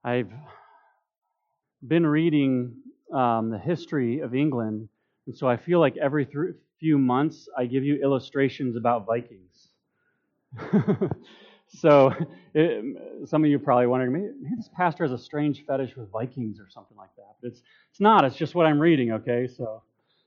I've been reading the history of England, and so I feel like every few months I give you illustrations about Vikings. So some of you are probably wondering, maybe this pastor has a strange fetish with Vikings or something like that. But it's not. It's just what I'm reading, okay? So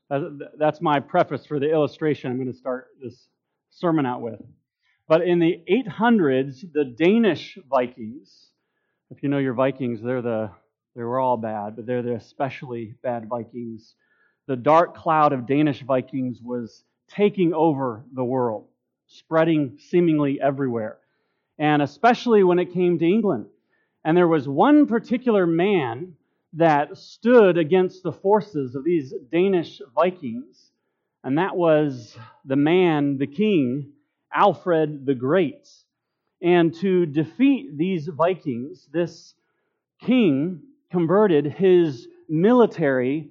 that's my preface for the illustration I'm going to start this sermon out with. But in the 800s, the Danish Vikings, if you know your Vikings, they were all bad, but they're the especially bad Vikings. The dark cloud of Danish Vikings was taking over the world, spreading seemingly everywhere, and especially when it came to England. And there was one particular man that stood against the forces of these Danish Vikings, and that was the king, Alfred the Great. And to defeat these Vikings, this king converted his military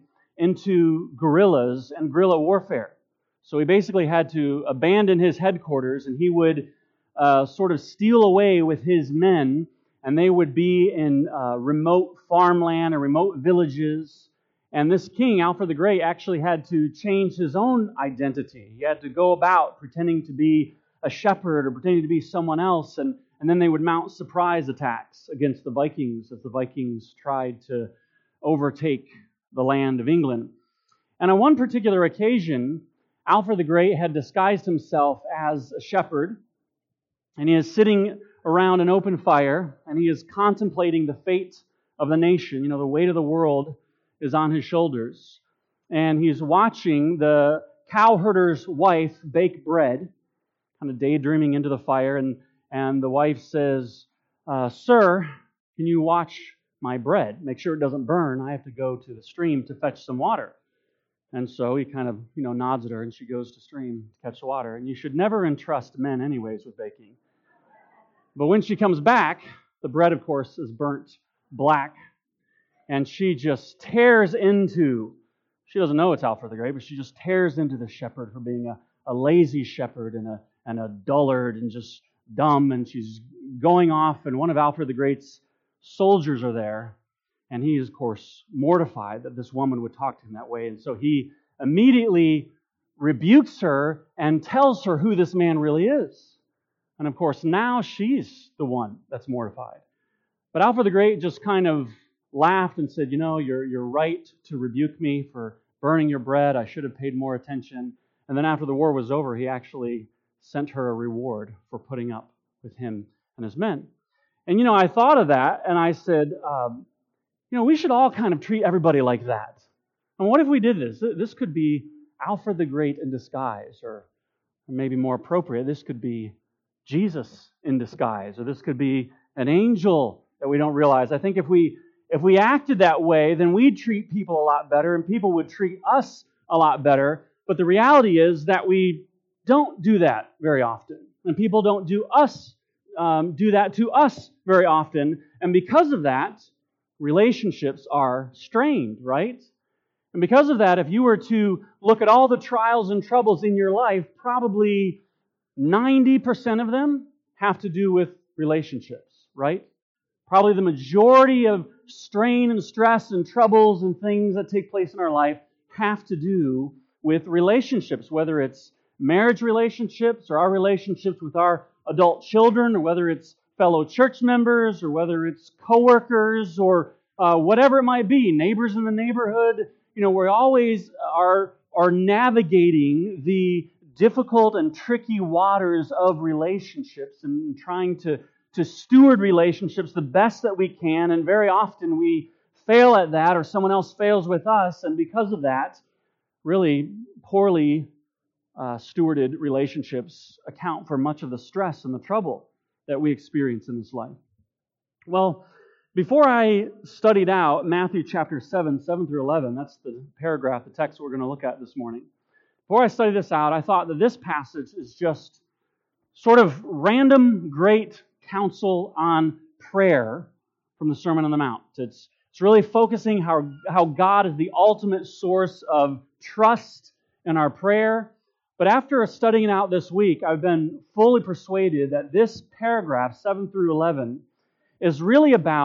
into guerrillas and guerrilla warfare. So he basically had to abandon his headquarters, and he would sort of steal away with his men, and they would be in remote farmland or remote villages. And this king, Alfred the Great, actually had to change his own identity. He had to go about pretending to be a shepherd or pretending to be someone else, and then they would mount surprise attacks against the Vikings as the Vikings tried to overtake the land of England. And on one particular occasion, Alfred the Great had disguised himself as a shepherd, and he is sitting around an open fire, and he is contemplating the fate of the nation. You know, the weight of the world is on his shoulders. And he's watching the cowherder's wife bake bread, kind of daydreaming into the fire, and the wife says, "Sir, can you watch my bread? Make sure it doesn't burn. I have to go to the stream to fetch some water." And so he kind of, nods at her, and she goes to stream to catch the water. And you should never entrust men anyways with baking. But when she comes back, the bread, of course, is burnt black. And she just tears into, she doesn't know it's Alfred the Great, but she just tears into the shepherd for being a lazy shepherd and a dullard and just dumb. And she's going off, and one of Alfred the Great's soldiers are there. And he is, of course, mortified that this woman would talk to him that way. And so he immediately rebukes her and tells her who this man really is. And of course, now she's the one that's mortified. But Alfred the Great just kind of laughed and said, you're right to rebuke me for burning your bread. I should have paid more attention. And then after the war was over, he actually sent her a reward for putting up with him and his men. And, I thought of that, and I said, we should all kind of treat everybody like that. And what if we did this? This could be Alfred the Great in disguise, or maybe more appropriate, this could be Jesus in disguise, or this could be an angel that we don't realize. I think if we acted that way, then we'd treat people a lot better, and people would treat us a lot better. But the reality is that we don't do that very often, and people don't do that to us very often. And because of that, relationships are strained, right? And because of that, if you were to look at all the trials and troubles in your life, probably 90% of them have to do with relationships, right? Probably the majority of strain and stress and troubles and things that take place in our life have to do with relationships, whether it's marriage relationships or our relationships with our adult children, or whether it's fellow church members, or whether it's coworkers, or whatever it might be, neighbors in the neighborhood. We always are navigating the difficult and tricky waters of relationships and trying to steward relationships the best that we can. And very often we fail at that, or someone else fails with us. And because of that, really poorly stewarded relationships account for much of the stress and the trouble that we experience in this life. Well, before I studied out Matthew chapter 7 through 11, that's the paragraph, the text we're going to look at this morning. Before I studied this out, I thought that this passage is just sort of random great counsel on prayer from the Sermon on the Mount. It's really focusing how God is the ultimate source of trust in our prayer. But after studying it out this week, I've been fully persuaded that this paragraph, 7 through 11, is really about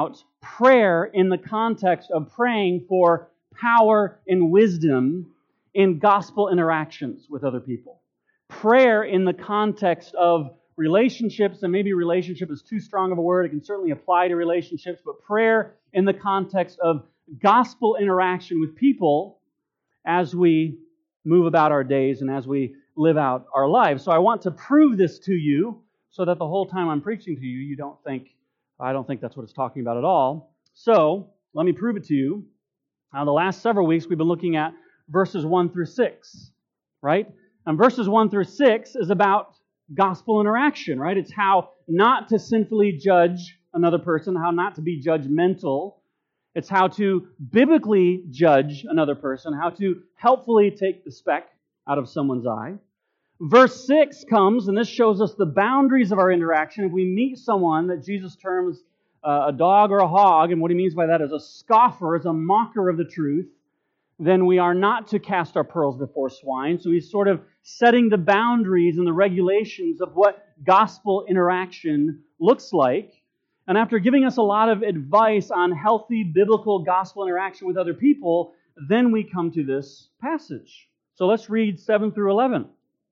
prayer in the context of praying for power and wisdom in gospel interactions with other people. Prayer in the context of relationships, and maybe relationship is too strong of a word, it can certainly apply to relationships, but prayer in the context of gospel interaction with people as we move about our days and as we live out our lives. So I want to prove this to you so that the whole time I'm preaching to you, you don't think, I don't think that's what it's talking about at all. So let me prove it to you. Now, the last several weeks we've been looking at verses 1 through 6, right? And verses 1 through 6 is about gospel interaction, right? It's how not to sinfully judge another person, how not to be judgmental. It's how to biblically judge another person, how to helpfully take the speck out of someone's eye. Verse 6 comes, and this shows us the boundaries of our interaction. If we meet someone that Jesus terms a dog or a hog, and what he means by that is a scoffer, is a mocker of the truth, then we are not to cast our pearls before swine. So he's sort of setting the boundaries and the regulations of what gospel interaction looks like. And after giving us a lot of advice on healthy biblical gospel interaction with other people, then we come to this passage. So let's read 7 through 11.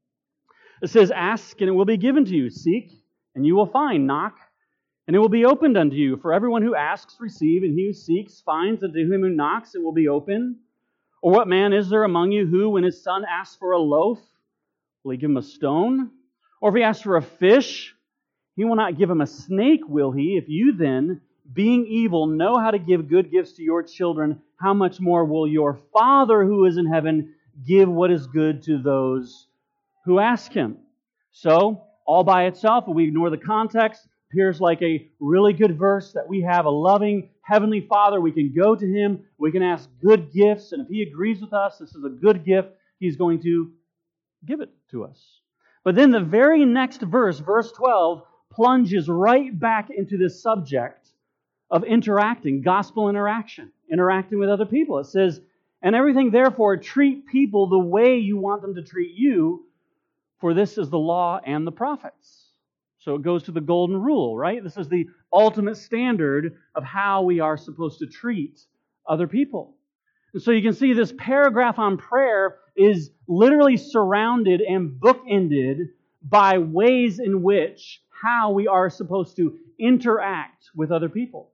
It says, "Ask, and it will be given to you. Seek, and you will find. Knock, and it will be opened unto you. For everyone who asks, receive, and he who seeks, finds, and to him who knocks, it will be open. Or what man is there among you who, when his son asks for a loaf, will he give him a stone? Or if he asks for a fish, he will not give him a snake, will he? If you then, being evil, know how to give good gifts to your children, how much more will your Father who is in heaven give what is good to those who ask him?" So, all by itself, if we ignore the context, appears like a really good verse that we have a loving Heavenly Father. We can go to Him, we can ask good gifts, and if He agrees with us, this is a good gift, He's going to give it to us. But then the very next verse, verse 12, plunges right back into this subject of interacting, gospel interaction, interacting with other people. It says, "And everything therefore treat people the way you want them to treat you, for this is the law and the prophets." So it goes to the golden rule, right? This is the ultimate standard of how we are supposed to treat other people. And so you can see this paragraph on prayer is literally surrounded and bookended by ways in which how we are supposed to interact with other people.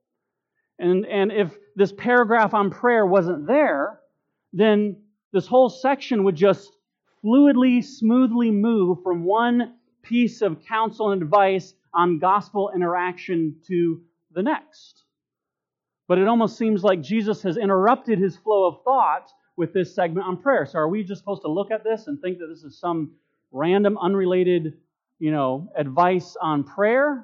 And if this paragraph on prayer wasn't there, then this whole section would just fluidly, smoothly move from one piece of counsel and advice on gospel interaction to the next. But it almost seems like Jesus has interrupted his flow of thought with this segment on prayer. So are we just supposed to look at this and think that this is some random, unrelated, advice on prayer?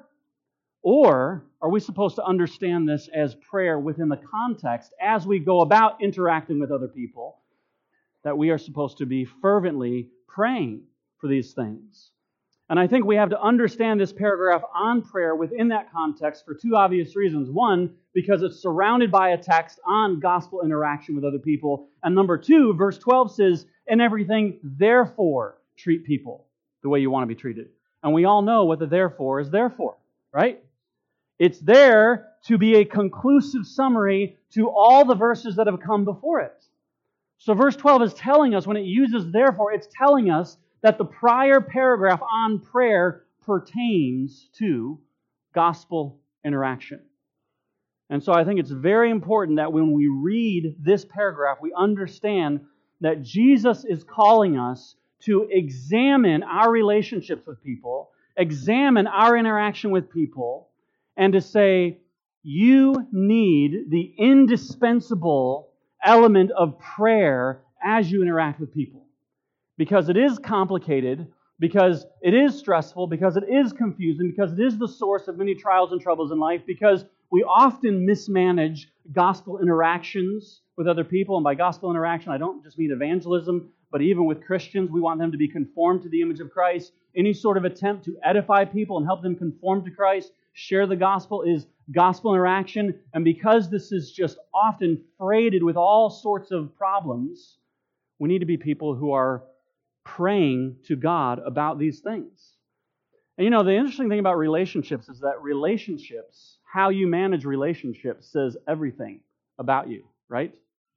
Or are we supposed to understand this as prayer within the context as we go about interacting with other people, that we are supposed to be fervently praying for these things? And I think we have to understand this paragraph on prayer within that context for two obvious reasons. One, because it's surrounded by a text on gospel interaction with other people. And number two, verse 12 says, "In everything, therefore, treat people the way you want to be treated." And we all know what the therefore is there for, right? It's there to be a conclusive summary to all the verses that have come before it. So verse 12 is telling us, when it uses therefore, it's telling us that the prior paragraph on prayer pertains to gospel interaction. And so I think it's very important that when we read this paragraph, we understand that Jesus is calling us to examine our relationships with people, examine our interaction with people, and to say, you need the indispensable element of prayer as you interact with people. Because it is complicated, because it is stressful, because it is confusing, because it is the source of many trials and troubles in life, because we often mismanage gospel interactions with other people. And by gospel interaction, I don't just mean evangelism, but even with Christians, we want them to be conformed to the image of Christ. Any sort of attempt to edify people and help them conform to Christ, share the gospel, is gospel interaction. And because this is just often freighted with all sorts of problems, we need to be people who are praying to God about these things. And the interesting thing about relationships is that relationships how you manage relationships says everything about you, right?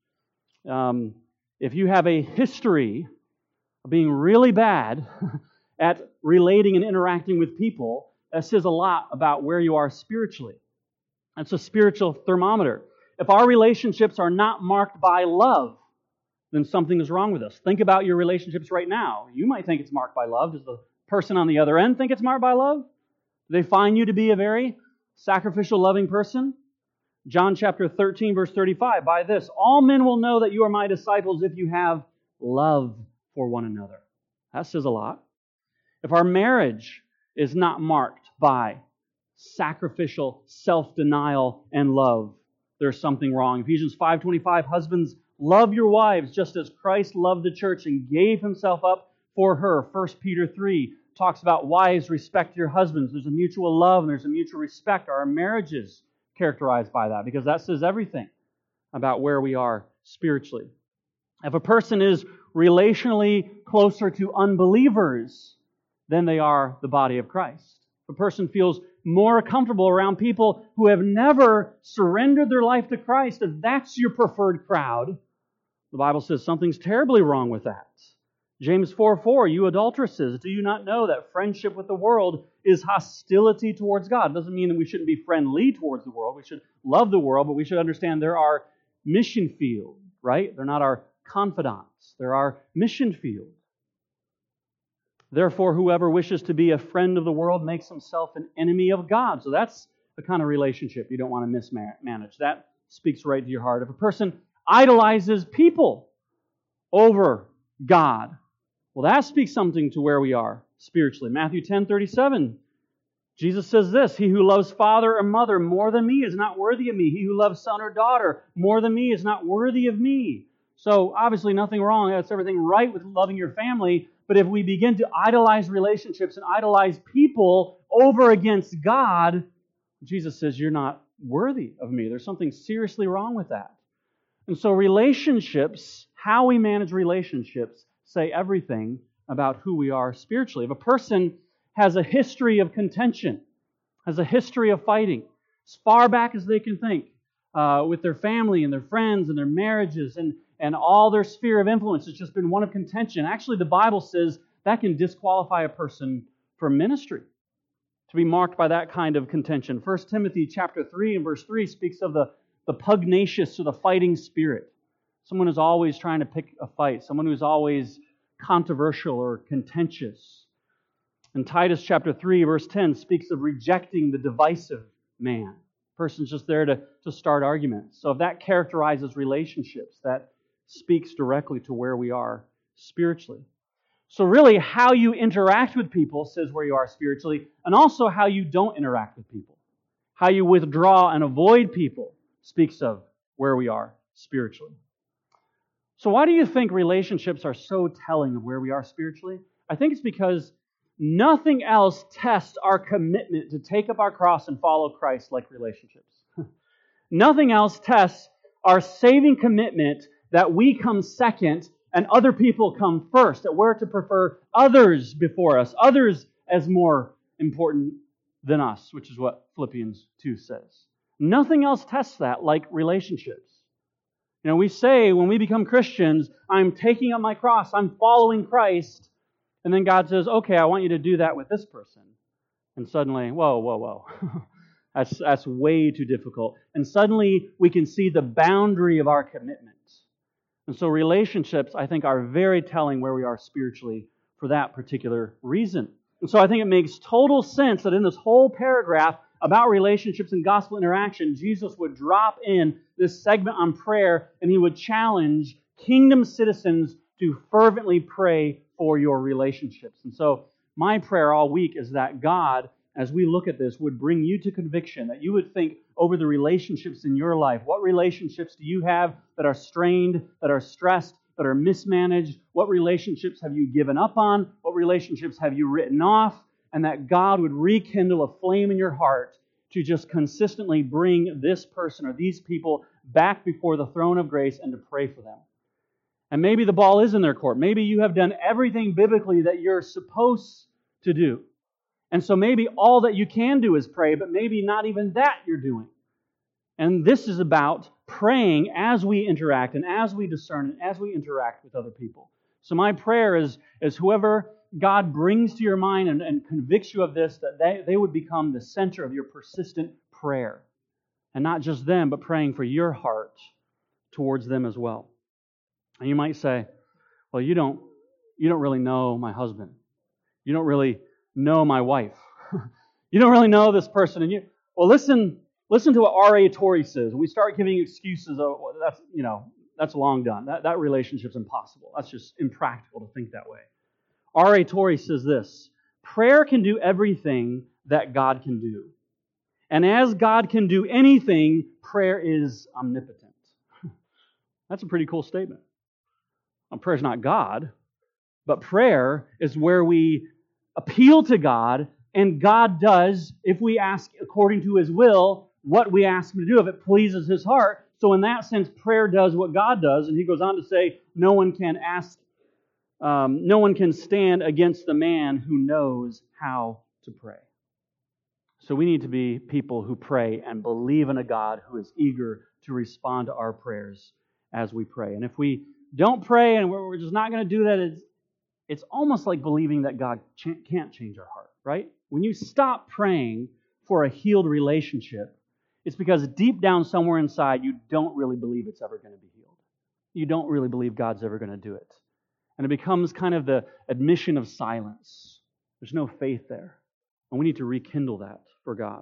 If you have a history of being really bad at relating and interacting with people, that says a lot about where you are spiritually. That's a spiritual thermometer. If our relationships are not marked by love, then something is wrong with us. Think about your relationships right now. You might think it's marked by love. Does the person on the other end think it's marked by love? Do they find you to be a very sacrificial, loving person? John chapter 13, verse 35, by this, all men will know that you are my disciples if you have love for one another. That says a lot. If our marriage is not marked by sacrificial self-denial and love, there's something wrong. Ephesians 5:25, husbands, love your wives just as Christ loved the church and gave himself up for her. 1 Peter 3 talks about wives, respect your husbands. There's a mutual love and there's a mutual respect. Our marriages characterized by that, because that says everything about where we are spiritually. If a person is relationally closer to unbelievers than they are the body of Christ, if a person feels more comfortable around people who have never surrendered their life to Christ, if that's your preferred crowd, the Bible says something's terribly wrong with that. James 4:4, you adulteresses, do you not know that friendship with the world is hostility towards God? It doesn't mean that we shouldn't be friendly towards the world. We should love the world, but we should understand they're our mission field, right? They're not our confidants. They're our mission field. Therefore, whoever wishes to be a friend of the world makes himself an enemy of God. So that's the kind of relationship you don't want to mismanage. That speaks right to your heart. If a person idolizes people over God, well, that speaks something to where we are spiritually. Matthew 10:37, Jesus says this, he who loves father or mother more than me is not worthy of me. He who loves son or daughter more than me is not worthy of me. So obviously nothing wrong. That's everything right with loving your family. But if we begin to idolize relationships and idolize people over against God, Jesus says you're not worthy of me. There's something seriously wrong with that. And so relationships, how we manage relationships, say everything about who we are spiritually. If a person has a history of contention, has a history of fighting, as far back as they can think, with their family and their friends and their marriages and all their sphere of influence, it's just been one of contention. Actually, the Bible says that can disqualify a person for ministry, to be marked by that kind of contention. 1 Timothy chapter 3 and verse 3 speaks of the pugnacious or the fighting spirit. Someone who's always trying to pick a fight. Someone who's always controversial or contentious. And Titus chapter 3 verse 10 speaks of rejecting the divisive man. The person's just there to start arguments. So if that characterizes relationships, that speaks directly to where we are spiritually. So really, how you interact with people says where you are spiritually, and also how you don't interact with people. How you withdraw and avoid people speaks of where we are spiritually. So why do you think relationships are so telling of where we are spiritually? I think it's because nothing else tests our commitment to take up our cross and follow Christ like relationships. Nothing else tests our saving commitment that we come second and other people come first, that we're to prefer others before us, others as more important than us, which is what Philippians 2 says. Nothing else tests that like relationships. You know, we say when we become Christians, I'm taking up my cross, I'm following Christ, and then God says, okay, I want you to do that with this person. And suddenly, whoa. That's way too difficult. And suddenly we can see the boundary of our commitment. And so relationships, I think, are very telling where we are spiritually for that particular reason. And so I think it makes total sense that in this whole paragraph about relationships and gospel interaction, Jesus would drop in this segment on prayer and he would challenge kingdom citizens to fervently pray for your relationships. And so my prayer all week is that God, as we look at this, would bring you to conviction, that you would think over the relationships in your life. What relationships do you have that are strained, that are stressed, that are mismanaged? What relationships have you given up on? What relationships have you written off? And that God would rekindle a flame in your heart to just consistently bring this person or these people back before the throne of grace and to pray for them. And maybe the ball is in their court. Maybe you have done everything biblically that you're supposed to do. And so maybe all that you can do is pray, but maybe not even that you're doing. And this is about praying as we interact and as we discern and as we interact with other people. So my prayer is whoever God brings to your mind and convicts you of this, that they would become the center of your persistent prayer. And not just them, but praying for your heart towards them as well. And you might say, well, you don't really know my husband. You don't really know my wife. You don't really know this person. And well, listen to what R.A. Torrey says. We start giving excuses. Oh, that's long done. That relationship's impossible. That's just impractical to think that way. R.A. Torrey says this: prayer can do everything that God can do. And as God can do anything, prayer is omnipotent. That's a pretty cool statement. Prayer is not God, but prayer is where we appeal to God, and God does, if we ask according to His will, what we ask Him to do, if it pleases His heart. So in that sense, prayer does what God does, and He goes on to say, no one can stand against the man who knows how to pray. So we need to be people who pray and believe in a God who is eager to respond to our prayers as we pray. And if we don't pray and we're just not going to do that, it's almost like believing that God can't change our heart, right? When you stop praying for a healed relationship, it's because deep down somewhere inside you don't really believe it's ever going to be healed. You don't really believe God's ever going to do it. And it becomes kind of the admission of silence. There's no faith there. And we need to rekindle that for God.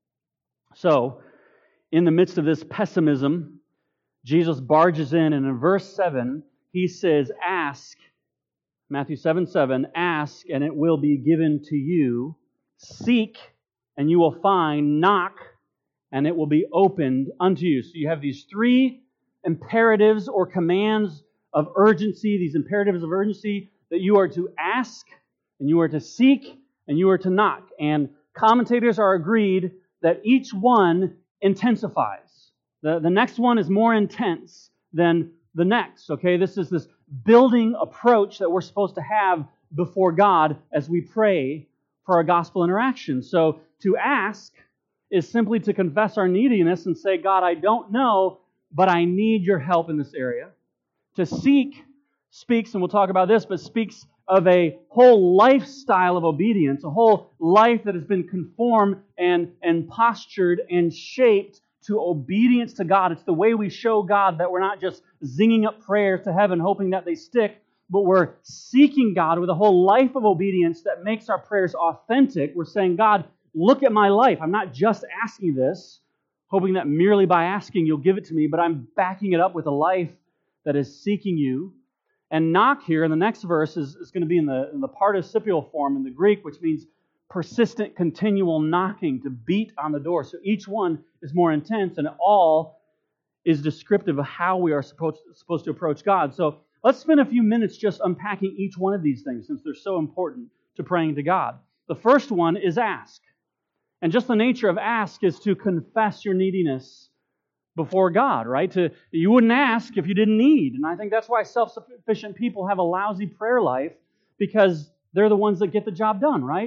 So, in the midst of this pessimism, Jesus barges in, and in verse 7, He says, ask, Matthew 7:7, ask, and it will be given to you. Seek, and you will find. Knock, and it will be opened unto you. So you have these three imperatives or commands of urgency, these imperatives of urgency, that you are to ask, and you are to seek, and you are to knock. And commentators are agreed that each one intensifies. The next one is more intense than the next. Okay, this is this building approach that we're supposed to have before God as we pray for our gospel interaction. So to ask is simply to confess our neediness and say, God, I don't know, but I need your help in this area. To seek speaks, and we'll talk about this, but speaks of a whole lifestyle of obedience, a whole life that has been conformed and postured and shaped to obedience to God. It's the way we show God that we're not just zinging up prayers to heaven hoping that they stick, but we're seeking God with a whole life of obedience that makes our prayers authentic. We're saying, God, look at my life. I'm not just asking this, hoping that merely by asking you'll give it to me, but I'm backing it up with a life that is seeking you. And knock here in the next verse is going to be in the participial form in the Greek, which means persistent, continual knocking, to beat on the door. So each one is more intense, and it all is descriptive of how we are supposed to approach God. So let's spend a few minutes just unpacking each one of these things, since they're so important to praying to God. The first one is ask. And just the nature of ask is to confess your neediness before God, right? You wouldn't ask if you didn't need. And I think that's why self-sufficient people have a lousy prayer life, because they're the ones that get the job done, right?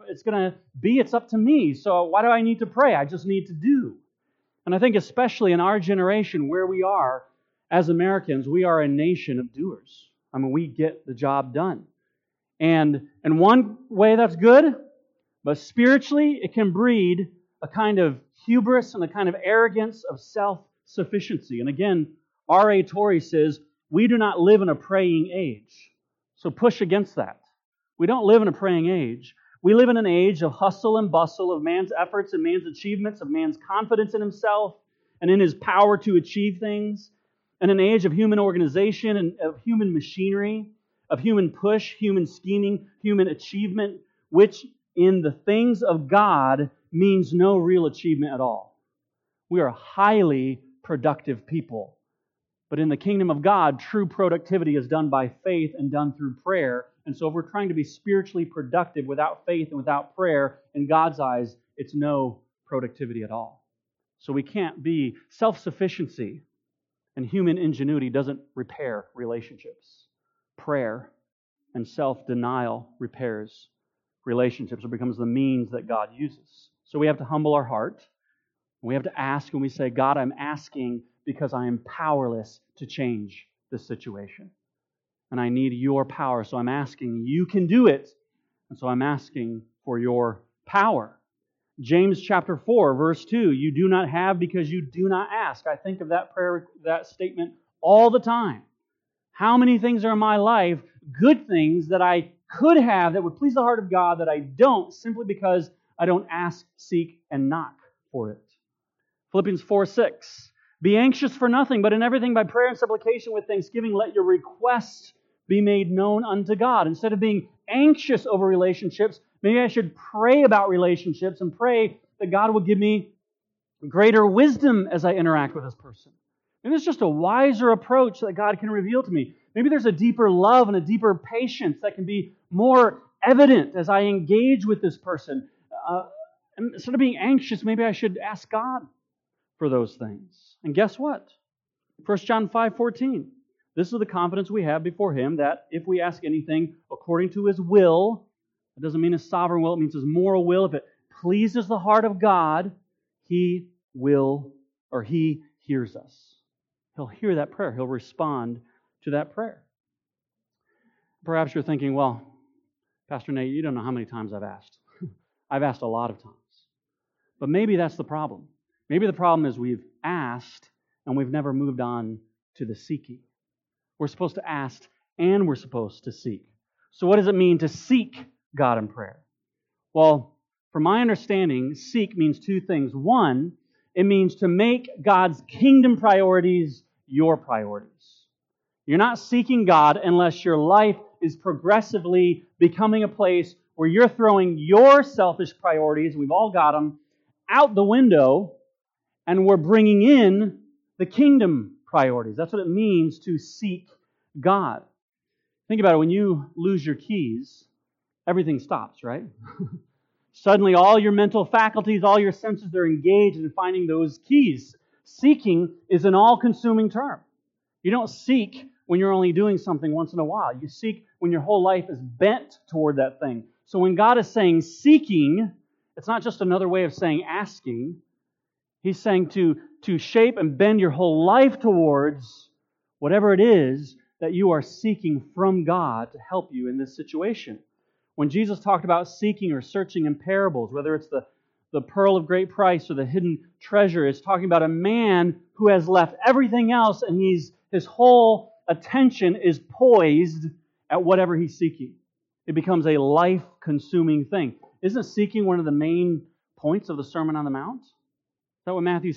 It's up to me. So why do I need to pray? I just need to do. And I think especially in our generation where we are as Americans, we are a nation of doers. I mean, we get the job done. And in one way that's good, but spiritually it can breed a kind of hubris and a kind of arrogance of self-sufficiency. And again, R.A. Torrey says, we do not live in a praying age. So push against that. We don't live in a praying age. We live in an age of hustle and bustle, of man's efforts and man's achievements, of man's confidence in himself and in his power to achieve things, and an age of human organization and of human machinery, of human push, human scheming, human achievement, which in the things of God means no real achievement at all. We are a highly productive people. But in the kingdom of God, true productivity is done by faith and done through prayer. And so if we're trying to be spiritually productive without faith and without prayer, in God's eyes, it's no productivity at all. So we can't be self-sufficiency and human ingenuity doesn't repair relationships. Prayer and self-denial repairs relationships, or becomes the means that God uses. So we have to humble our heart. We have to ask, and we say, God, I'm asking because I am powerless to change this situation. And I need your power, so I'm asking. You can do it, and so I'm asking for your power. James chapter 4, verse 2, you do not have because you do not ask. I think of that prayer, that statement all the time. How many things are in my life, good things that I could have that would please the heart of God, that I don't, simply because I don't ask, seek, and knock for it. Philippians 4:6. Be anxious for nothing, but in everything by prayer and supplication with thanksgiving, let your requests be made known unto God. Instead of being anxious over relationships, maybe I should pray about relationships and pray that God will give me greater wisdom as I interact with this person. Maybe it's just a wiser approach that God can reveal to me. Maybe there's a deeper love and a deeper patience that can be more evident as I engage with this person. And instead of being anxious, maybe I should ask God for those things. And guess what? 1 John 5:14. This is the confidence we have before Him, that if we ask anything according to His will, it doesn't mean His sovereign will, it means His moral will. If it pleases the heart of God, He will, or He hears us. He'll hear that prayer. He'll respond to that prayer. Perhaps you're thinking, well, Pastor Nate, you don't know how many times I've asked. I've asked a lot of times. But maybe that's the problem. Maybe the problem is we've asked and we've never moved on to the seeking. We're supposed to ask and we're supposed to seek. So what does it mean to seek God in prayer? Well, from my understanding, seek means two things. One, it means to make God's kingdom priorities your priorities. You're not seeking God unless your life is progressively becoming a place where you're throwing your selfish priorities, we've all got them, out the window, and we're bringing in the kingdom priorities. That's what it means to seek God. Think about it. When you lose your keys, everything stops, right? Suddenly all your mental faculties, all your senses, they're engaged in finding those keys. Seeking is an all-consuming term. You don't seek when you're only doing something once in a while. You seek when your whole life is bent toward that thing. So when God is saying seeking, it's not just another way of saying asking. He's saying to shape and bend your whole life towards whatever it is that you are seeking from God to help you in this situation. When Jesus talked about seeking or searching in parables, whether it's the pearl of great price or the hidden treasure, it's talking about a man who has left everything else and his whole attention is poised at whatever he's seeking. It becomes a life-consuming thing. Isn't seeking one of the main points of the Sermon on the Mount? Is that what Matthew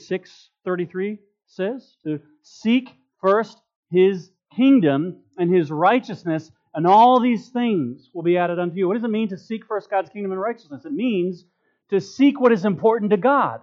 6:33 says? To seek first His kingdom and His righteousness, and all these things will be added unto you. What does it mean to seek first God's kingdom and righteousness? It means to seek what is important to God.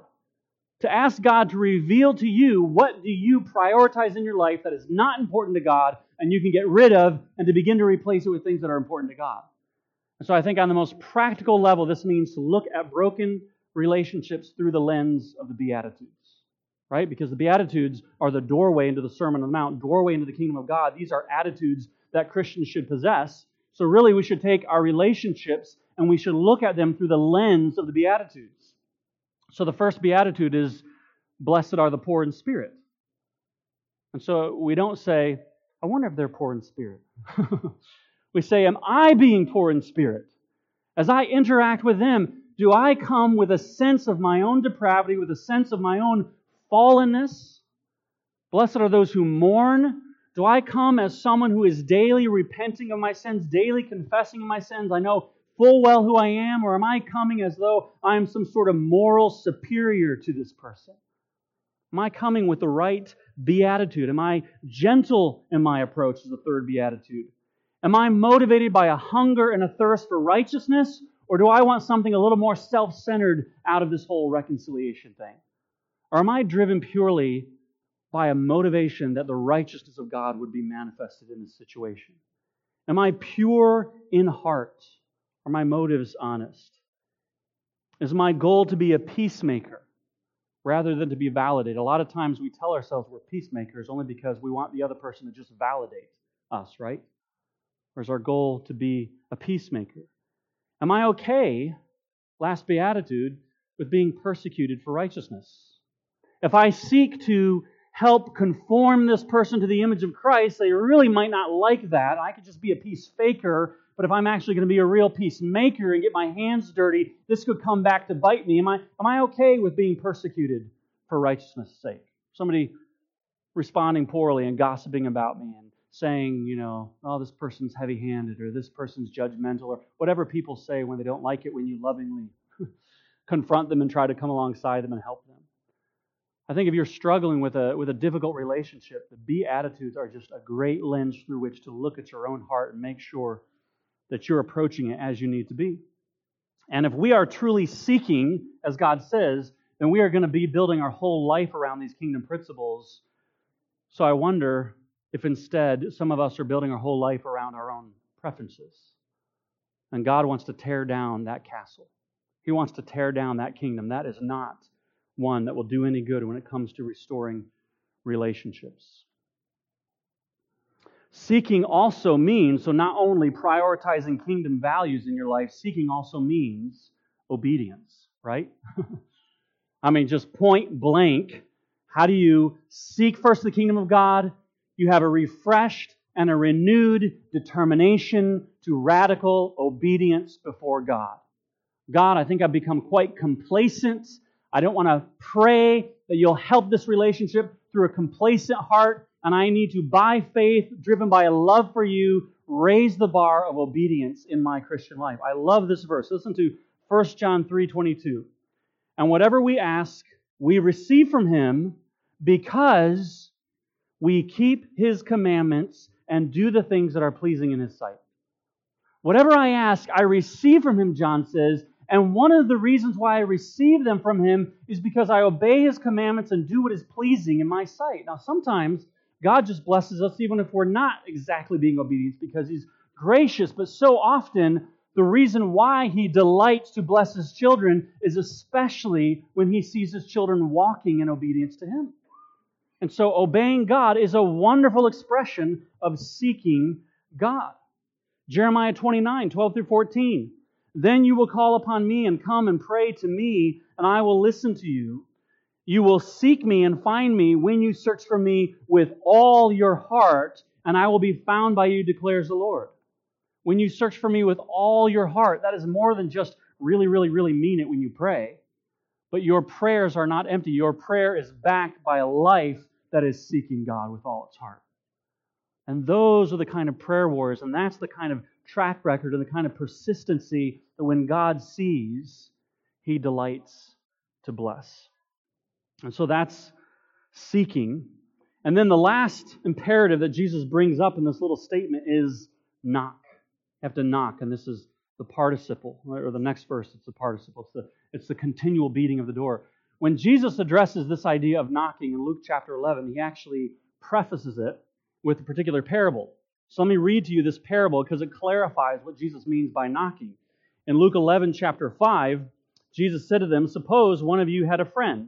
To ask God to reveal to you what do you prioritize in your life that is not important to God and you can get rid of, and to begin to replace it with things that are important to God. And so I think on the most practical level, this means to look at broken relationships through the lens of the Beatitudes. Right? Because the Beatitudes are the doorway into the Sermon on the Mount, doorway into the kingdom of God. These are attitudes that Christians should possess. So really we should take our relationships and we should look at them through the lens of the Beatitudes. So the first Beatitude is, blessed are the poor in spirit. And so we don't say, I wonder if they're poor in spirit. We say, am I being poor in spirit? As I interact with them, do I come with a sense of my own depravity, with a sense of my own fallenness? Blessed are those who mourn. Do I come as someone who is daily repenting of my sins, daily confessing of my sins? I know full well who I am, or am I coming as though I am some sort of moral superior to this person? Am I coming with the right beatitude? Am I gentle in my approach is the third beatitude? Am I motivated by a hunger and a thirst for righteousness, or do I want something a little more self-centered out of this whole reconciliation thing? Or am I driven purely by a motivation that the righteousness of God would be manifested in this situation? Am I pure in heart? Are my motives honest? Is my goal to be a peacemaker rather than to be validated? A lot of times we tell ourselves we're peacemakers only because we want the other person to just validate us, right? Or is our goal to be a peacemaker? Am I okay, last beatitude, with being persecuted for righteousness? If I seek to help conform this person to the image of Christ, they really might not like that. I could just be a peace faker, but if I'm actually going to be a real peacemaker and get my hands dirty, this could come back to bite me. Am I okay with being persecuted for righteousness' sake? Somebody responding poorly and gossiping about me and saying, oh, this person's heavy-handed or this person's judgmental or whatever people say when they don't like it when you lovingly confront them and try to come alongside them and help them. I think if you're struggling with a difficult relationship, the Beatitudes are just a great lens through which to look at your own heart and make sure that you're approaching it as you need to be. And if we are truly seeking, as God says, then we are going to be building our whole life around these kingdom principles. So I wonder if instead some of us are building our whole life around our own preferences. And God wants to tear down that castle. He wants to tear down that kingdom. That is not one that will do any good when it comes to restoring relationships. Seeking also means, so not only prioritizing kingdom values in your life, seeking also means obedience, right? I mean, just point blank, how do you seek first the kingdom of God? You have a refreshed and a renewed determination to radical obedience before God. God, I think I've become quite complacent. I don't want to pray that you'll help this relationship through a complacent heart, and I need to, by faith, driven by a love for you, raise the bar of obedience in my Christian life. I love this verse. Listen to 1 John 3:22. And whatever we ask, we receive from Him because we keep His commandments and do the things that are pleasing in His sight. Whatever I ask, I receive from Him, John says, and one of the reasons why I receive them from Him is because I obey His commandments and do what is pleasing in my sight. Now, sometimes God just blesses us even if we're not exactly being obedient because He's gracious, but so often the reason why He delights to bless His children is especially when He sees His children walking in obedience to Him. And so obeying God is a wonderful expression of seeking God. Jeremiah 29:12-14. Then you will call upon me and come and pray to me, and I will listen to you. You will seek me and find me when you search for me with all your heart, and I will be found by you, declares the Lord. When you search for me with all your heart, that is more than just really, really, really mean it when you pray. But your prayers are not empty. Your prayer is backed by a life that is seeking God with all its heart. And those are the kind of prayer warriors, and that's the kind of track record and the kind of persistency that when God sees, He delights to bless. And so that's seeking. And then the last imperative that Jesus brings up in this little statement is knock. You have to knock, and this is the participle, or the next verse, it's the participle. It's the continual beating of the door. When Jesus addresses this idea of knocking in Luke chapter 11, He actually prefaces it with a particular parable. So let me read to you this parable because it clarifies what Jesus means by knocking. In Luke 11, chapter 5, Jesus said to them, suppose one of you had a friend,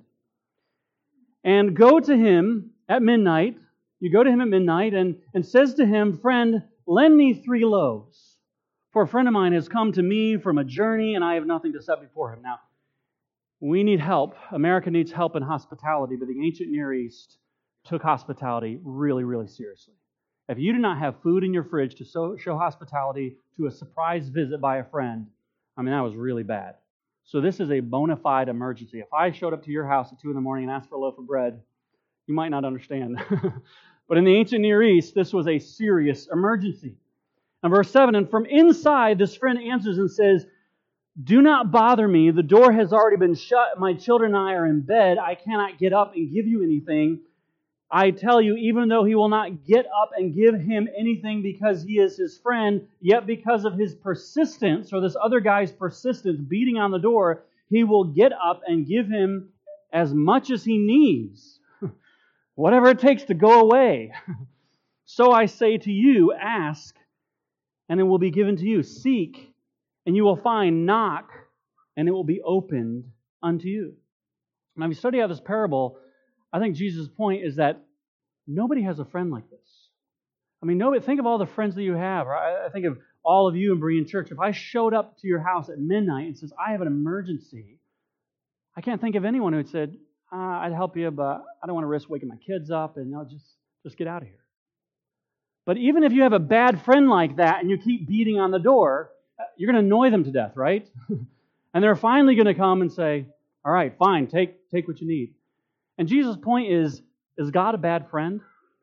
and go to him at midnight. You go to him at midnight and says to him, friend, lend me 3 loaves. For a friend of mine has come to me from a journey, and I have nothing to set before him. Now, we need help. America needs help in hospitality, but the ancient Near East took hospitality really, really seriously. If you do not have food in your fridge to show hospitality to a surprise visit by a friend, that was really bad. So this is a bona fide emergency. If I showed up to your house at 2 in the morning and asked for a loaf of bread, you might not understand. But in the ancient Near East, this was a serious emergency. And verse 7, and from inside, this friend answers and says, do not bother me. The door has already been shut. My children and I are in bed. I cannot get up and give you anything. I tell you, even though he will not get up and give him anything because he is his friend, yet because of his persistence, or this other guy's persistence beating on the door, he will get up and give him as much as he needs. Whatever it takes to go away. So I say to you, ask, and it will be given to you. Seek, and you will find. Knock, and it will be opened unto you. Now, if you study out this parable, I think Jesus' point is that nobody has a friend like this. Think of all the friends that you have. Right? I think of all of you in Berean Church, if I showed up to your house at midnight and says, I have an emergency, I can't think of anyone who had said, I'd help you, but I don't want to risk waking my kids up, and I'll just get out of here. But even if you have a bad friend like that and you keep beating on the door, you're going to annoy them to death, right? And they're finally going to come and say, all right, fine, take what you need. And Jesus' point is God a bad friend?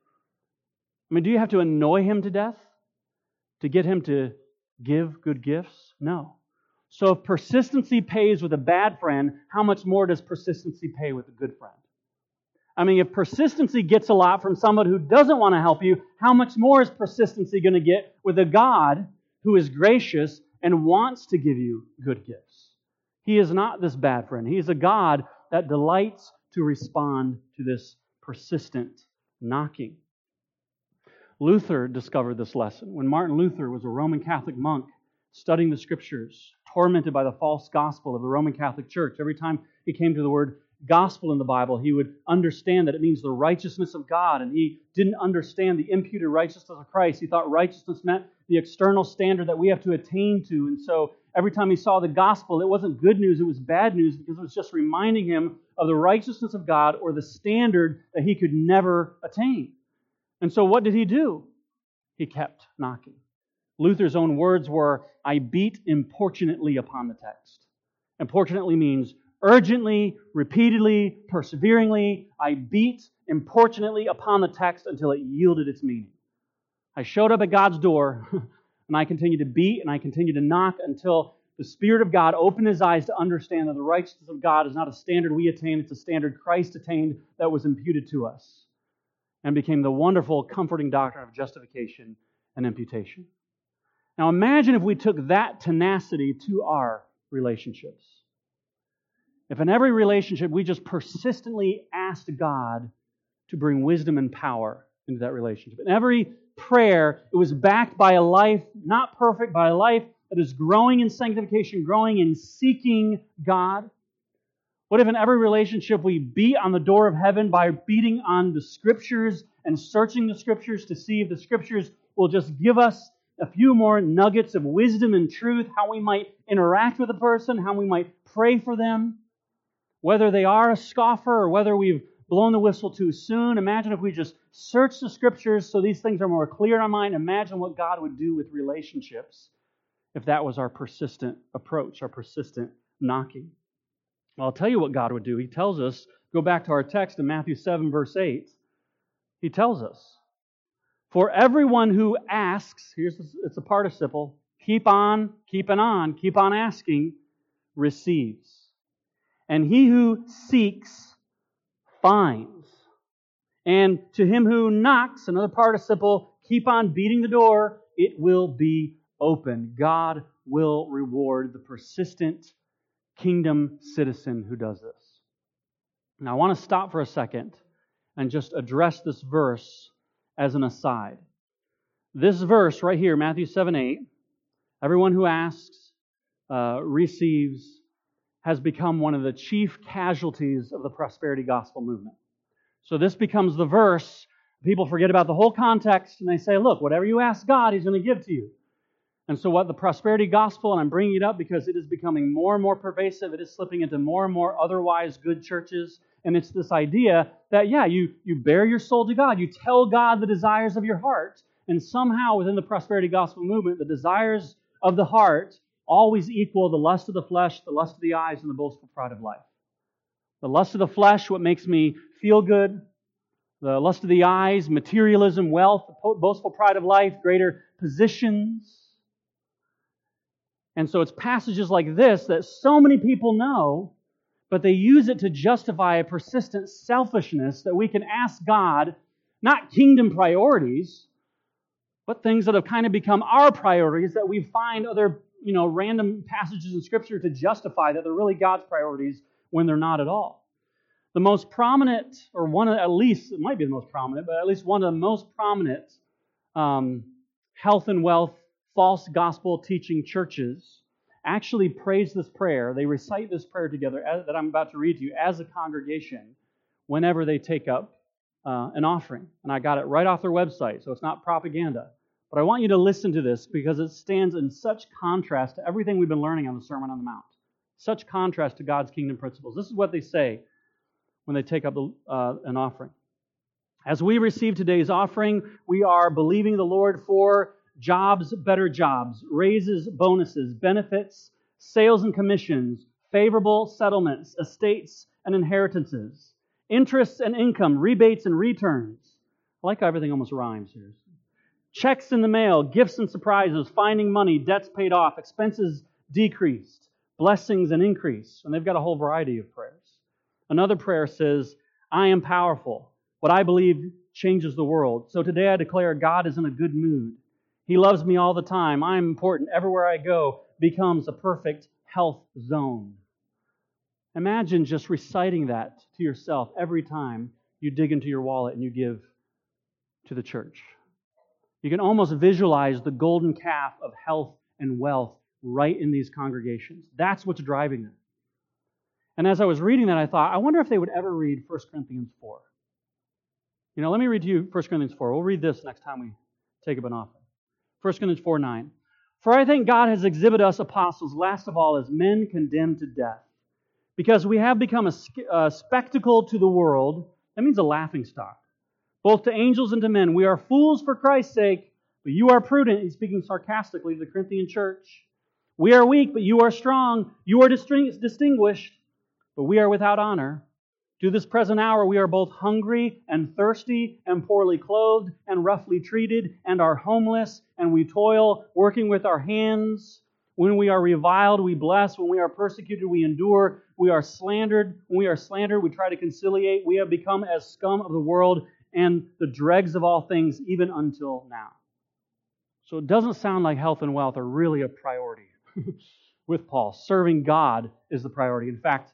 I mean, do you have to annoy Him to death to get Him to give good gifts? No. So if persistency pays with a bad friend, how much more does persistency pay with a good friend? I mean, if persistency gets a lot from someone who doesn't want to help you, how much more is persistency going to get with a God who is gracious and wants to give you good gifts? He is not this bad friend. He is a God that delights to respond to this persistent knocking. Luther discovered this lesson when Martin Luther was a Roman Catholic monk studying the Scriptures, tormented by the false gospel of the Roman Catholic Church. Every time he came to the word gospel in the Bible, he would understand that it means the righteousness of God, and he didn't understand the imputed righteousness of Christ. He thought righteousness meant the external standard that we have to attain to, and so every time he saw the gospel, it wasn't good news, it was bad news, because it was just reminding him of the righteousness of God or the standard that he could never attain. And so what did he do? He kept knocking. Luther's own words were, I beat importunately upon the text. Importunately means urgently, repeatedly, perseveringly. I beat importunately upon the text until it yielded its meaning. I showed up at God's door, and I continued to beat, and I continued to knock until the Spirit of God opened his eyes to understand that the righteousness of God is not a standard we attain, it's a standard Christ attained that was imputed to us, and became the wonderful, comforting doctrine of justification and imputation. Now imagine if we took that tenacity to our relationships. If in every relationship we just persistently asked God to bring wisdom and power into that relationship. In every prayer, it was backed by a life, not perfect, by a life that is growing in sanctification, growing in seeking God. What if in every relationship we beat on the door of heaven by beating on the Scriptures and searching the Scriptures to see if the Scriptures will just give us a few more nuggets of wisdom and truth, how we might interact with a person, how we might pray for them, whether they are a scoffer or whether we've blown the whistle too soon. Imagine if we just search the Scriptures so these things are more clear in our mind. Imagine what God would do with relationships if that was our persistent approach, our persistent knocking. Well, I'll tell you what God would do. He tells us, go back to our text in Matthew 7, verse 8. He tells us, for everyone who asks, it's a participle, keep on asking, receives. And he who seeks, finds. And to him who knocks, another participle, keep on beating the door, it will be open. God will reward the persistent kingdom citizen who does this. Now I want to stop for a second and just address this verse as an aside. This verse right here, Matthew 7:8, everyone who asks receives, has become one of the chief casualties of the prosperity gospel movement. So this becomes the verse. People forget about the whole context and they say, look, whatever you ask God, He's going to give to you. And so what the prosperity gospel, and I'm bringing it up because it is becoming more and more pervasive, it is slipping into more and more otherwise good churches, and it's this idea that, you bear your soul to God, you tell God the desires of your heart, and somehow within the prosperity gospel movement, the desires of the heart always equal the lust of the flesh, the lust of the eyes, and the boastful pride of life. The lust of the flesh, what makes me feel good, the lust of the eyes, materialism, wealth, the boastful pride of life, greater positions. And so it's passages like this that so many people know, but they use it to justify a persistent selfishness that we can ask God, not kingdom priorities, but things that have kind of become our priorities that we find other, random passages in Scripture to justify that they're really God's priorities when they're not at all. The most prominent, or one of, at least, it might be the most prominent, but at least one of the most prominent health and wealth false gospel teaching churches actually praise this prayer. They recite this prayer together that I'm about to read to you as a congregation whenever they take up an offering. And I got it right off their website, so it's not propaganda. But I want you to listen to this because it stands in such contrast to everything we've been learning on the Sermon on the Mount. Such contrast to God's kingdom principles. This is what they say when they take up an offering. As we receive today's offering, we are believing the Lord for jobs, better jobs, raises, bonuses, benefits, sales and commissions, favorable settlements, estates and inheritances, interests and income, rebates and returns. I like how everything almost rhymes here. Checks in the mail, gifts and surprises, finding money, debts paid off, expenses decreased, blessings and increase. And they've got a whole variety of prayers. Another prayer says, I am powerful. What I believe changes the world. So today I declare God is in a good mood. He loves me all the time. I am important. Everywhere I go becomes a perfect health zone. Imagine just reciting that to yourself every time you dig into your wallet and you give to the church. You can almost visualize the golden calf of health and wealth right in these congregations. That's what's driving them. And as I was reading that, I thought, I wonder if they would ever read 1 Corinthians 4. Let me read to you 1 Corinthians 4. We'll read this next time we take up an offering. 1 Corinthians 4:9. For I think God has exhibited us apostles, last of all, as men condemned to death, because we have become a spectacle to the world. That means a laughingstock. Both to angels and to men. We are fools for Christ's sake, but you are prudent. He's speaking sarcastically to the Corinthian church. We are weak, but you are strong. You are distinguished, but we are without honor. To this present hour we are both hungry and thirsty and poorly clothed and roughly treated and are homeless, and we toil, working with our hands. When we are reviled, we bless. When we are persecuted, we endure. We are slandered. When we are slandered, we try to conciliate. We have become as scum of the world and the dregs of all things, even until now. So it doesn't sound like health and wealth are really a priority with Paul. Serving God is the priority. In fact,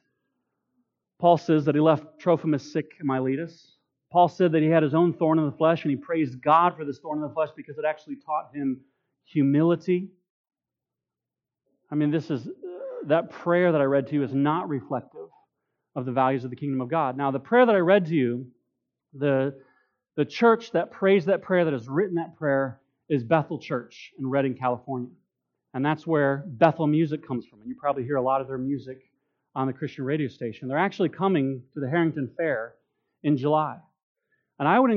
Paul says that he left Trophimus sick in Miletus. Paul said that he had his own thorn in the flesh, and he praised God for this thorn in the flesh because it actually taught him humility. I mean, that prayer that I read to you is not reflective of the values of the kingdom of God. Now, the prayer that I read to you, the church that prays that prayer, that has written that prayer, is Bethel Church in Redding, California. And that's where Bethel Music comes from. And you probably hear a lot of their music on the Christian radio station. They're actually coming to the Harrington Fair in July. And I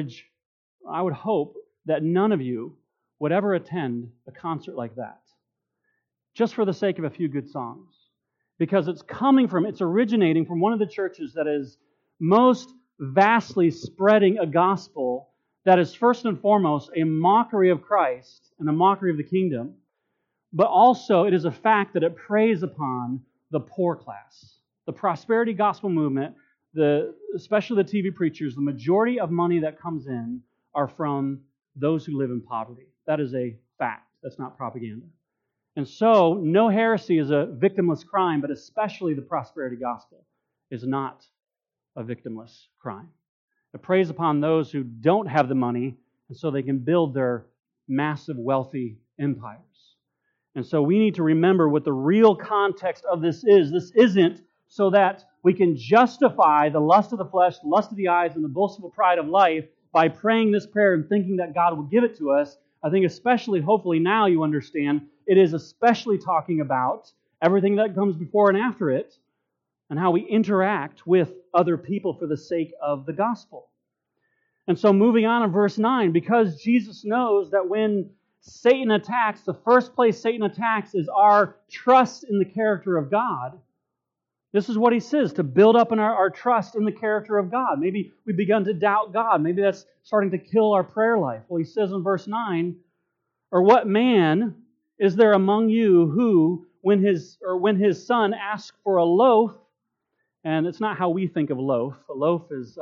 would hope that none of you would ever attend a concert like that, just for the sake of a few good songs. Because it's originating from one of the churches that is most vastly spreading a gospel that is first and foremost a mockery of Christ and a mockery of the kingdom, but also it is a fact that it preys upon the poor class. The prosperity gospel movement, especially the TV preachers, the majority of money that comes in are from those who live in poverty. That is a fact. That's not propaganda. And so, no heresy is a victimless crime, but especially the prosperity gospel is not a victimless crime. It preys upon those who don't have the money, and so they can build their massive, wealthy empires. And so we need to remember what the real context of this is. This isn't so that we can justify the lust of the flesh, the lust of the eyes, and the boastful pride of life by praying this prayer and thinking that God will give it to us. I think especially, hopefully now you understand, it is especially talking about everything that comes before and after it and how we interact with other people for the sake of the gospel. And so moving on in verse 9, because Jesus knows that when Satan attacks, the first place Satan attacks is our trust in the character of God. This is what he says, to build up in our trust in the character of God. Maybe we've begun to doubt God. Maybe that's starting to kill our prayer life. Well, he says in verse 9, or what man is there among you who, when his son asks for a loaf, and it's not how we think of loaf. A loaf is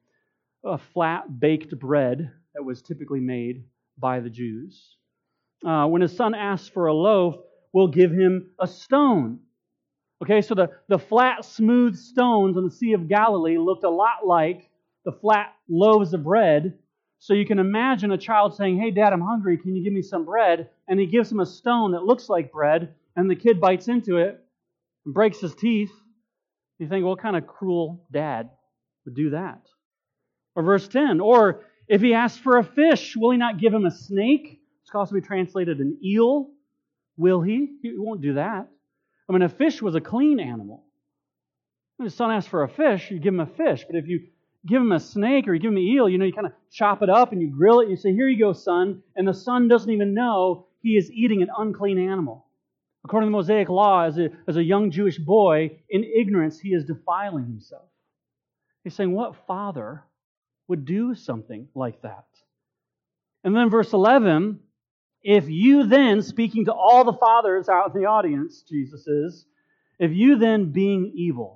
a flat baked bread that was typically made by the Jews. When his son asks for a loaf, we'll give him a stone. Okay, so the flat, smooth stones on the Sea of Galilee looked a lot like the flat loaves of bread. So you can imagine a child saying, hey, Dad, I'm hungry. Can you give me some bread? And he gives him a stone that looks like bread, and the kid bites into it and breaks his teeth. You think, what kind of cruel dad would do that? Or verse 10, or if he asks for a fish, will he not give him a snake? could also be translated an eel. Will he? He won't do that. I mean, a fish was a clean animal. When his son asks for a fish, you give him a fish. But if you give him a snake or you give him an eel, you kind of chop it up and you grill it. And you say, here you go, son. And the son doesn't even know he is eating an unclean animal. According to the Mosaic law, as a young Jewish boy, in ignorance, he is defiling himself. He's saying, what father would do something like that? And then verse 11, if you then, speaking to all the fathers out in the audience, Jesus is, if you then being evil.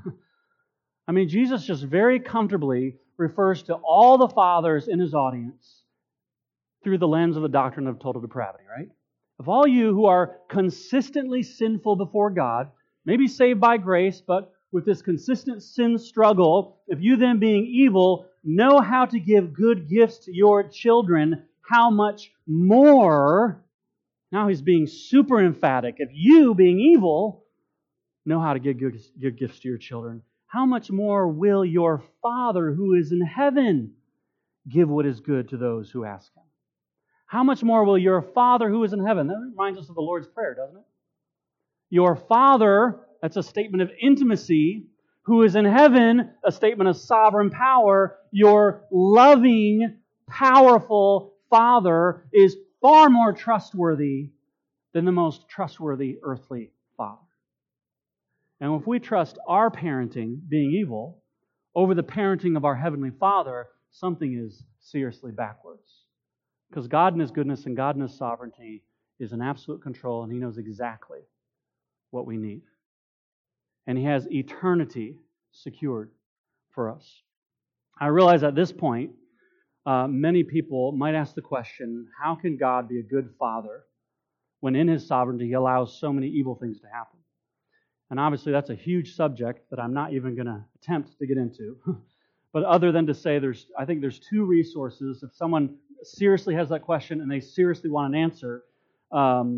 I mean, Jesus just very comfortably refers to all the fathers in His audience through the lens of the doctrine of total depravity, right? If all you who are consistently sinful before God, maybe saved by grace, but with this consistent sin struggle, if you then being evil know how to give good gifts to your children, how much more, now He's being super emphatic, if you being evil know how to give good gifts to your children, how much more will your Father who is in heaven give what is good to those who ask Him? How much more will your Father who is in heaven? That reminds us of the Lord's Prayer, doesn't it? Your Father, that's a statement of intimacy, who is in heaven, a statement of sovereign power. Your loving, powerful Father is far more trustworthy than the most trustworthy earthly father. And if we trust our parenting, being evil, over the parenting of our Heavenly Father, something is seriously backwards. Because God in His goodness and God in His sovereignty is in absolute control, and He knows exactly what we need. And He has eternity secured for us. I realize at this point, many people might ask the question, how can God be a good father when in His sovereignty He allows so many evil things to happen? And obviously that's a huge subject that I'm not even going to attempt to get into. But other than to say, I think there's two resources. If someone seriously has that question and they seriously want an answer, well,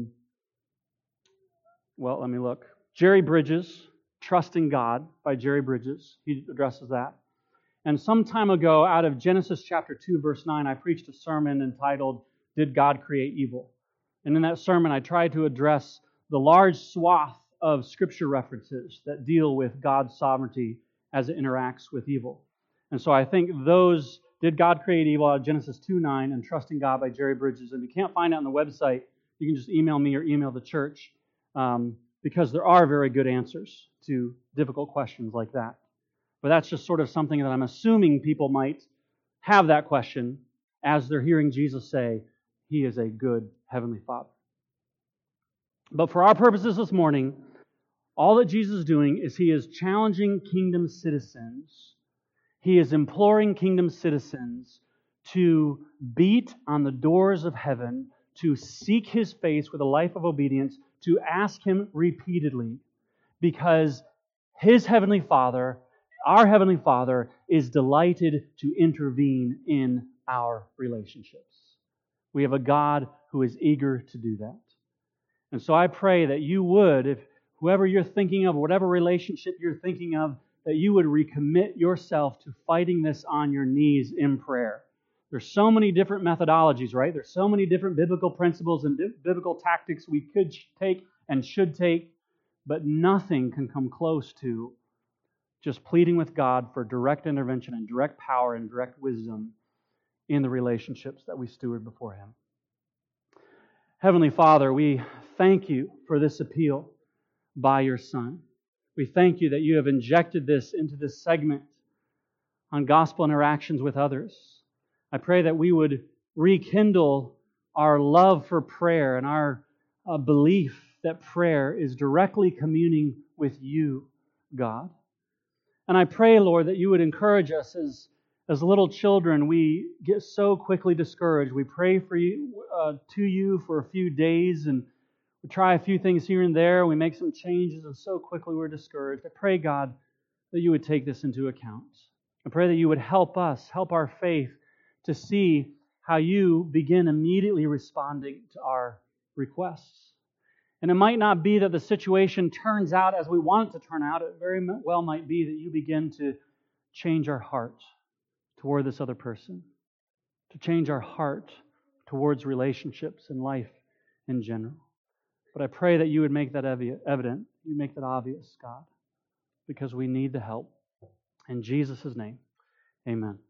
let me look. Jerry Bridges, Trusting God by Jerry Bridges. He addresses that. And some time ago, out of Genesis chapter 2, verse 9, I preached a sermon entitled, Did God Create Evil? And in that sermon, I tried to address the large swath of Scripture references that deal with God's sovereignty as it interacts with evil. And so I think those, Did God Create Evil, out of Genesis 2:9, and Trusting God by Jerry Bridges. And if you can't find it on the website, you can just email me or email the church, because there are very good answers to difficult questions like that. But that's just sort of something that I'm assuming people might have that question as they're hearing Jesus say, He is a good Heavenly Father. But for our purposes this morning, all that Jesus is doing is He is challenging kingdom citizens. He is imploring kingdom citizens to beat on the doors of heaven, to seek His face with a life of obedience, to ask Him repeatedly, because His Heavenly Father, our Heavenly Father, is delighted to intervene in our relationships. We have a God who is eager to do that. And so I pray that you would, if whoever you're thinking of, whatever relationship you're thinking of, that you would recommit yourself to fighting this on your knees in prayer. There's so many different methodologies, right? There's so many different biblical principles and biblical tactics we could take and should take, but nothing can come close to just pleading with God for direct intervention and direct power and direct wisdom in the relationships that we steward before Him. Heavenly Father, we thank You for this appeal by Your Son. We thank You that You have injected this into this segment on gospel interactions with others. I pray that we would rekindle our love for prayer and our belief that prayer is directly communing with You, God. And I pray, Lord, that You would encourage us as little children. We get so quickly discouraged. We pray for You to You for a few days, and we try a few things here and there. We make some changes, and so quickly we're discouraged. I pray, God, that You would take this into account. I pray that You would help us, help our faith to see how You begin immediately responding to our requests. And it might not be that the situation turns out as we want it to turn out. It very well might be that You begin to change our heart toward this other person, to change our heart towards relationships and life in general. But I pray that you would make that evident. You make that obvious, God, because we need the help. In Jesus' name, amen.